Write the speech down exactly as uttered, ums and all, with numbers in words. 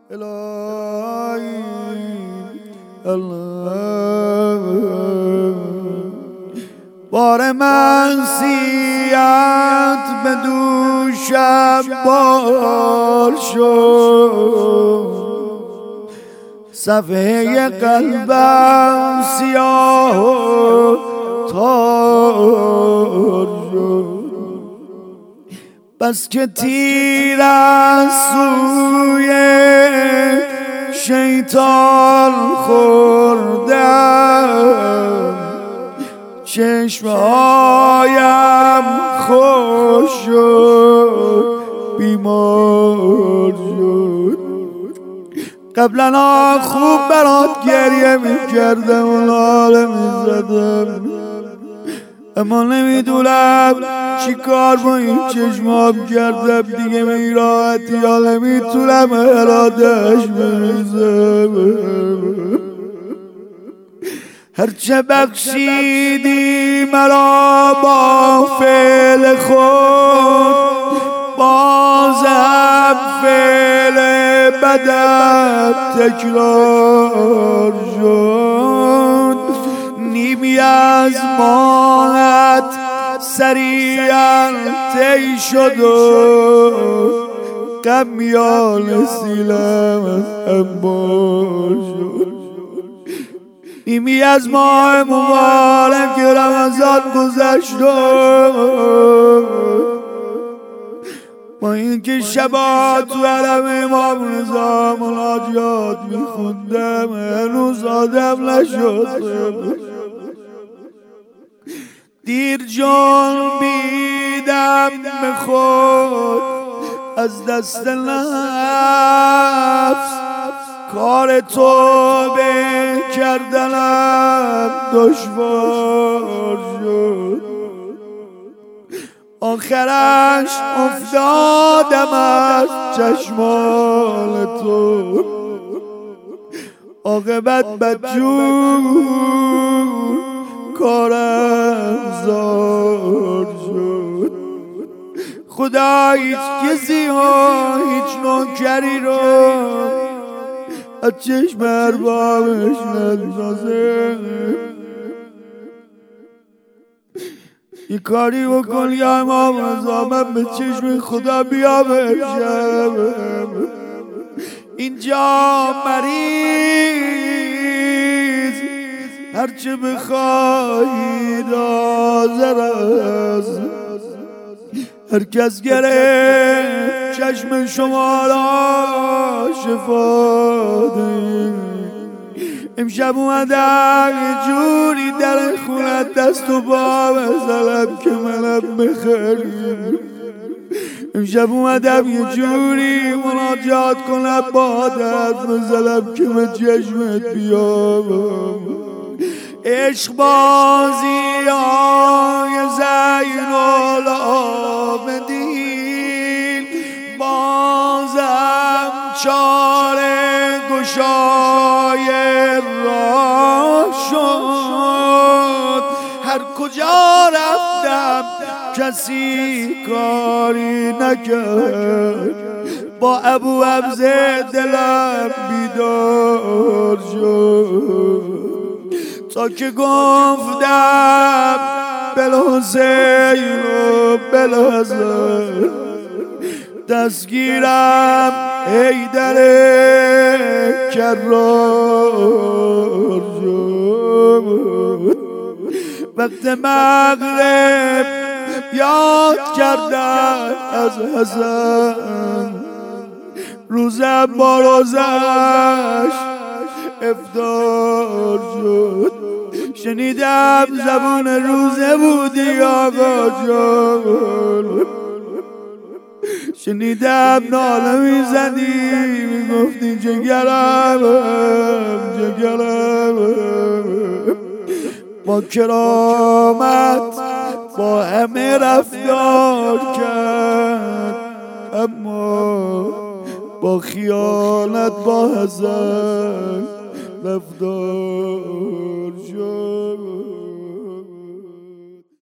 الهی الله بار معصیت به دوشم بار شد، صفحه قلبم سیاه و تار شد. بس که تیر از سوی شیطان خوردم، چشمهایم خوش شد، بیمار شد. قبلا خوب برات گریه میکردم و ناله میزدم، اما نمیدونم چی کار با این چشمام کردم. دیگه می راحتی یا نمیتونم ارادهش بریزم. هرچه بخشیدی مرا با فعل خود، بازم فعل بدم تکرار شد. نیمی از ماهت سریعا طی شد و غم میان سینه‌ام انبار شد. نیمی از ماه مبارک رمضان گذشت و با اینکه شبا تو حرم امام رضا مناجات میخوندم هنوز آدم نشد. دیر جنبیدم به خود از دست نفس، کار توبه کردنم دشوار شد. آخرش افتادم از چشمان تو، عاقبت بدجور کارم زار شد. خدا هیچ کسی ها هیچ نوکری رو از چشم اربابش نندازه. یه کاری بکن یا امام رضا من به چشم خدا بیامرشم. اینجا مریض هرچه بخواهی حاضر است. هر کس گره چشم شما را شفا ده. امشب اومدم یه جوری در خونت دست و پا بزنم که منم بخریم. امشب اومدم یه جوری مناجات کنم با درد بزنم که من چشمت بیام. عشق بازی های زین العابدین بازم چاره گشای راه شد. هر کجا رفتم کسی کاری نکرد، با ابو حمزه دلم بیدار شد. تا که گفتم بالحسین و بالحسن، دستگیرم حیدر کرار شد. وقت مغرب یاد کردم از حسن، روزم با روزش افطار شد. شنیدم زبون روزه بودی آقا جان، شنیدم ناله میزدی میگفتی جگرم جگرم. با کرامت با همه رفتار کرد، اما با خیانت با حسن رفتار شد.